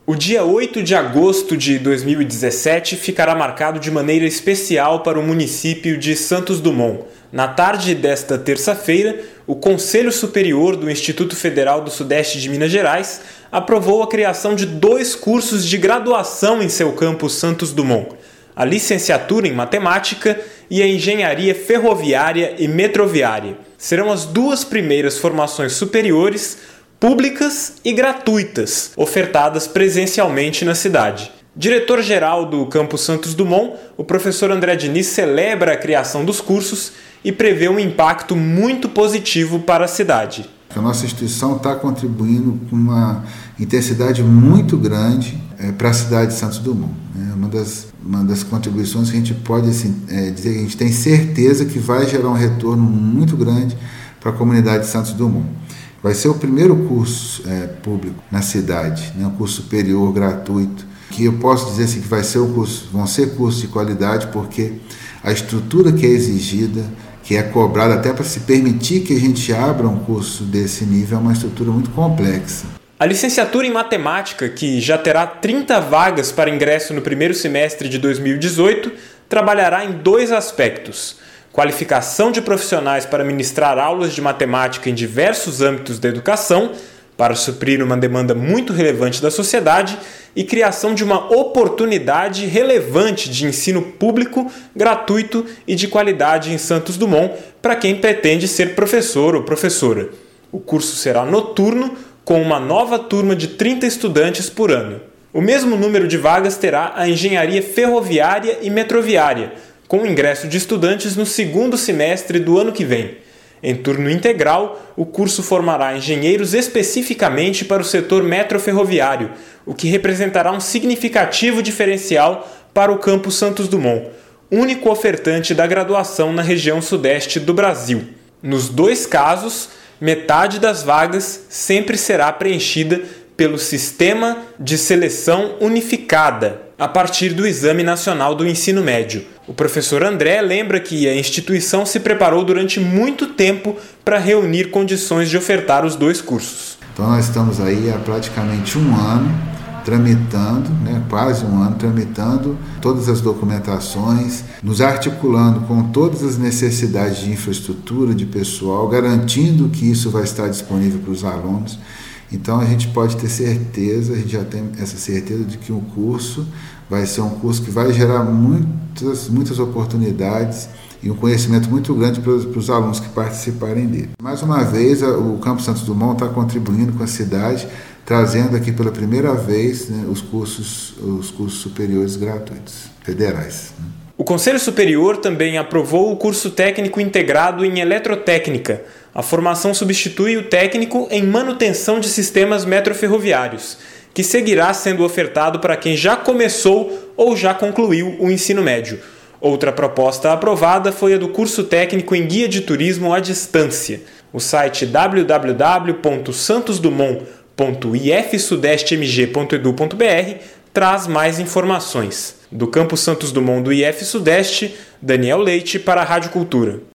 O dia 8 de agosto de 2017 ficará marcado de maneira especial para o município de Santos Dumont. Na tarde desta terça-feira, o Conselho Superior do Instituto Federal do Sudeste de Minas Gerais aprovou a criação de 2 cursos de graduação em seu campus Santos Dumont: a licenciatura em Matemática e a Engenharia Ferroviária e Metroviária. Serão as 2 primeiras formações superiores públicas e gratuitas, ofertadas presencialmente na cidade. Diretor-geral do Campus Santos Dumont, o professor André Diniz celebra a criação dos cursos e prevê um impacto muito positivo para a cidade. A nossa instituição está contribuindo com uma intensidade muito grande para a cidade de Santos Dumont. Uma das contribuições que a gente pode dizer que a gente tem certeza que vai gerar um retorno muito grande para a comunidade de Santos Dumont. Vai ser o primeiro curso público na cidade, um curso superior gratuito, que eu posso dizer assim, que vão ser cursos de qualidade, porque a estrutura que é exigida, que é cobrada até para se permitir que a gente abra um curso desse nível, é uma estrutura muito complexa. A licenciatura em Matemática, que já terá 30 vagas para ingresso no primeiro semestre de 2018, trabalhará em 2 aspectos: qualificação de profissionais para ministrar aulas de matemática em diversos âmbitos da educação, para suprir uma demanda muito relevante da sociedade, e criação de uma oportunidade relevante de ensino público, gratuito e de qualidade em Santos Dumont para quem pretende ser professor ou professora. O curso será noturno, com uma nova turma de 30 estudantes por ano. O mesmo número de vagas terá a Engenharia Ferroviária e Metroviária, com ingresso de estudantes no 2º semestre do ano que vem. Em turno integral, o curso formará engenheiros especificamente para o setor metroferroviário, o que representará um significativo diferencial para o Campus Santos Dumont, único ofertante da graduação na região sudeste do Brasil. Nos 2 casos, metade das vagas sempre será preenchida pelo Sistema de Seleção Unificada, a partir do Exame Nacional do Ensino Médio. O professor André lembra que a instituição se preparou durante muito tempo para reunir condições de ofertar os 2 cursos. Então nós estamos aí há praticamente um ano tramitando, quase um ano tramitando todas as documentações, nos articulando com todas as necessidades de infraestrutura, de pessoal, garantindo que isso vai estar disponível para os alunos. Então a gente pode ter certeza, a gente já tem essa certeza de que o curso vai ser um curso que vai gerar muitas oportunidades e um conhecimento muito grande para os alunos que participarem dele. Mais uma vez, o Campus Santos Dumont está contribuindo com a cidade, trazendo aqui pela primeira vez os cursos superiores gratuitos, federais. O Conselho Superior também aprovou o curso técnico integrado em Eletrotécnica. A formação substitui o técnico em manutenção de sistemas metroferroviários, que seguirá sendo ofertado para quem já começou ou já concluiu o ensino médio. Outra proposta aprovada foi a do curso técnico em guia de turismo à distância. O site www.santosdumont.ifsudestemg.edu.br traz mais informações. Do Campus Santos Dumont do IF Sudeste, Daniel Leite para a Rádio Cultura.